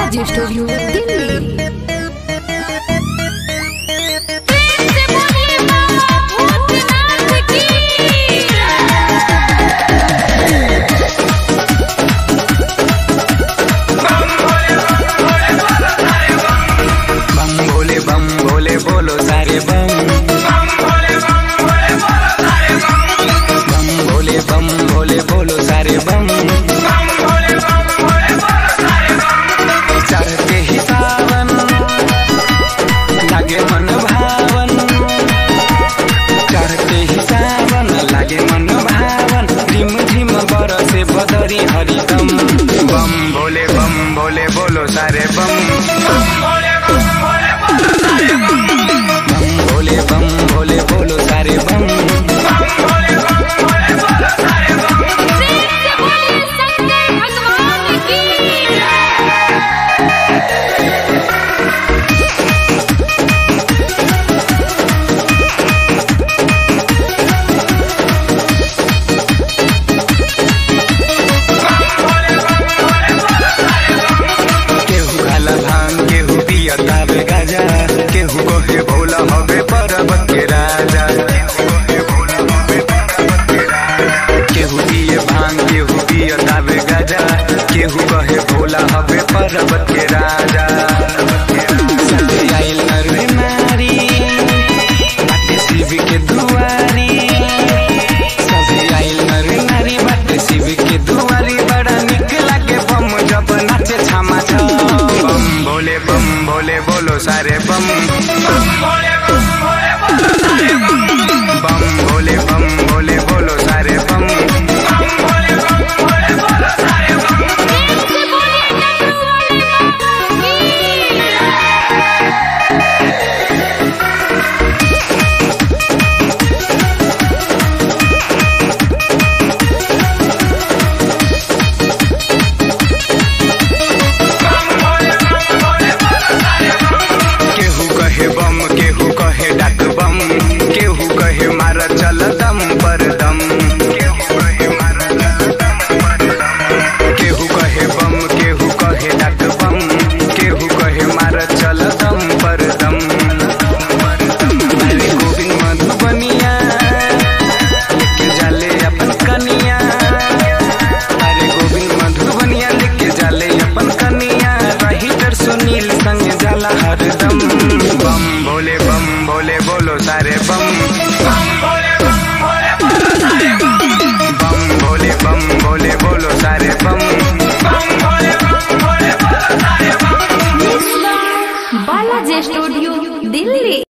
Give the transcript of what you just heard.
Balaji studio Delhi. Bam Bhole बोलो सारे बम, बम भोले बोलो सारे बम। चढ़ते ही सावन लागे मन भावन, चढ़ते ही सावन लागे मन भावन। झिम झिम बरसे बदरी हरिदम। बम भोले बोलो सारे बम, बम भोले बोलो सारे बम। केहू कहे भोला हवे पर्वत के राजा, केहू पिए भांग केहू पिए दावे गाजा। केहू कहे भोला हवे पर्वत के राजा। सभी आइल नर नारी बाटे शिव के दुआरी, सभी आइल नर नारी बाटे शिव के दुआरी। बड़ा निक लागे बम जब नाचे छामा छम। बम भोले बोलो सारे बम, बम भोले बोलो सारे बम। केहू कहे डाक बम, केहू कहे मारा चल दम पर दम। केहू कहे बम केहू कहे डाक बम, केहू कहे मारा चल दम पर दम। अरे गोविंद मधुबनिया लेके जाले अपन कनिया, अरे गोविंद मधुबनिया लेके जाले अपन कनिया। रही डर सुनील संग जाला हरदम। बम भोले बोलो सारे बम, बम भोले बोलो सारे बम। बालाजी स्टूडियो दिल्ली।